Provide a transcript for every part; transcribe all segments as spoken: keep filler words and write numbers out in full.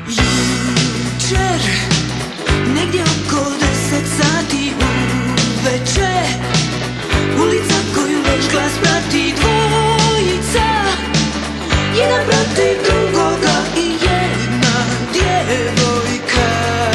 Jučer, negdje oko deset sati uveče, ulica koju loš glas prati, dvojica, jedan protiv drugoga i jedna djevojka.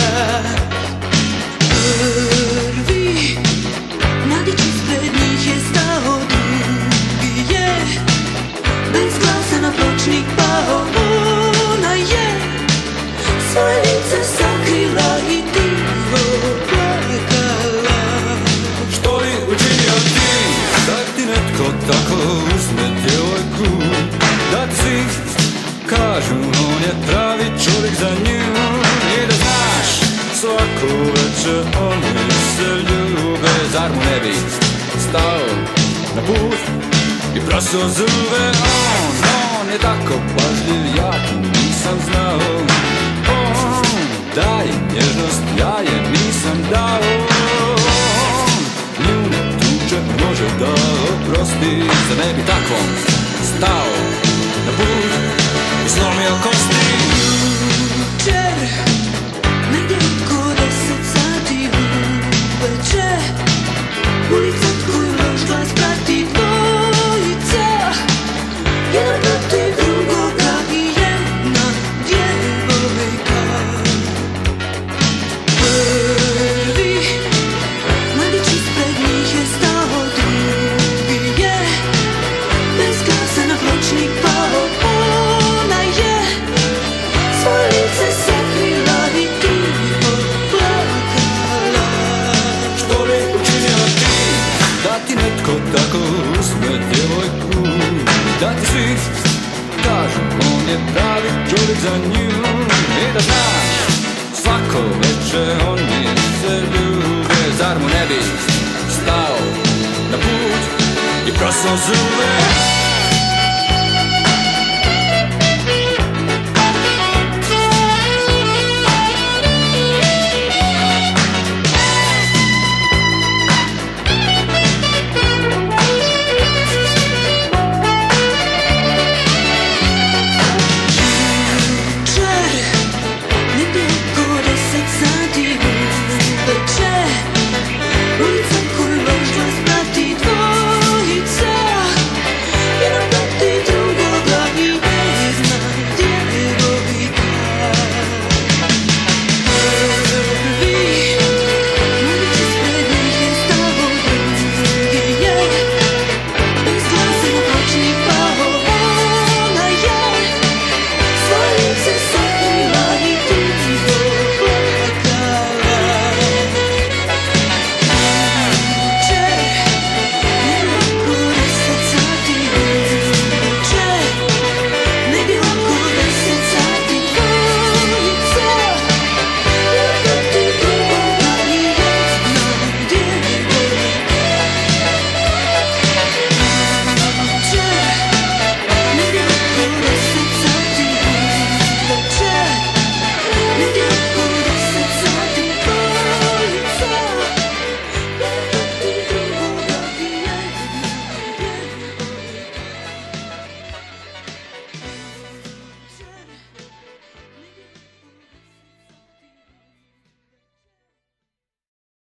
Prvi mladić ispred njih je stao, drugi je bez glasa na pločnik pao. Ona je svoje lice sakrila i tiho plakala. Što li učinio ti, da ti netko tako uzme djevojku? Da ti svi kažu on je pravi čovjek za nju. I da znaš, svaku večer oni se ljube. Zar mu ne bi stao na put i prosao zube? On, on je tako pažljiv, ja ti nisam znao. On daje nježnost, ja je nisam dao. On nju ne tuče, može da oprosti. Zar ne bi takvom stao na put i slomio kosti? Jučer, negdje oko deset sati uveče, ulica koju loš glas prati, dvojica, jedan protiv drugoga i jedna djevojka. Prvi mladić ispred njih je stao, drugi je bez glasa na pločnik pao. Ona je svoje lice sakrila i tiho plakala. Što li učinio ti, da ti netko tako uzme djevojku? Da ti svi kažu on je pravi čovjek za nju. I da znaš, svako večer oni se ljube. Zar mu ne bi stao na put i prosao zube?